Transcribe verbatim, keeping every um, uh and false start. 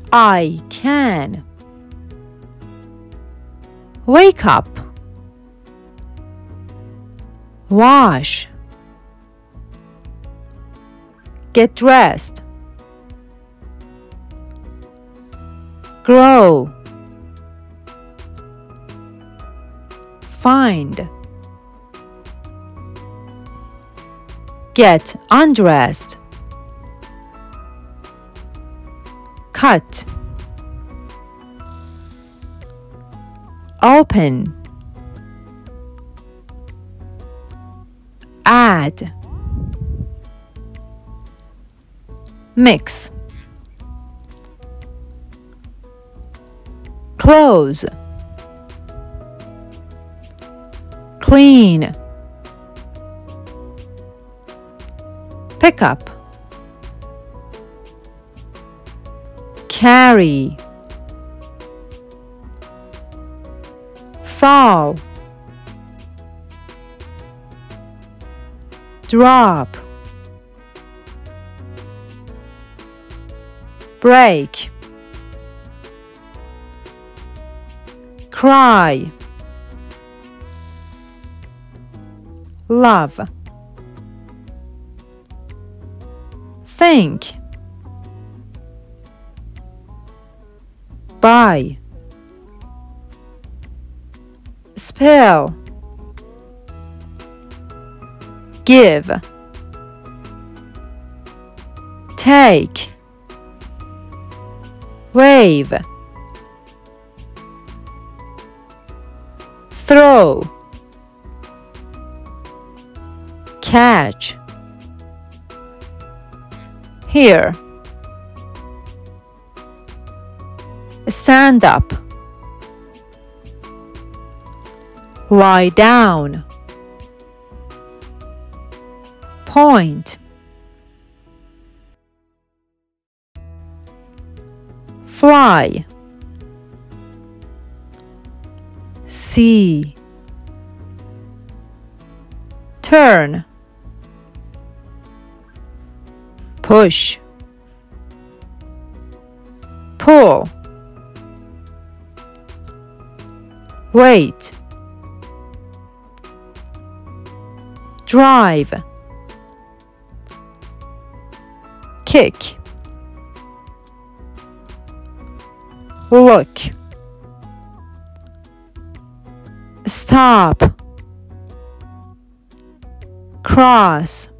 I can. Wake up. Wash. Get dressed. Grow. Find. Get undressed. Cut. Open. Add. Mix. Close. Clean. Pick up. Carry. Fall. Drop. Break. Cry. Love. Think. Buy. Spell. Give. Take. Wave. Throw. Catch. Here. Stand up. Lie down. Point. Fly. See. Turn. Push. Pull. Wait. Drive. Kick. Look. Stop. Cross.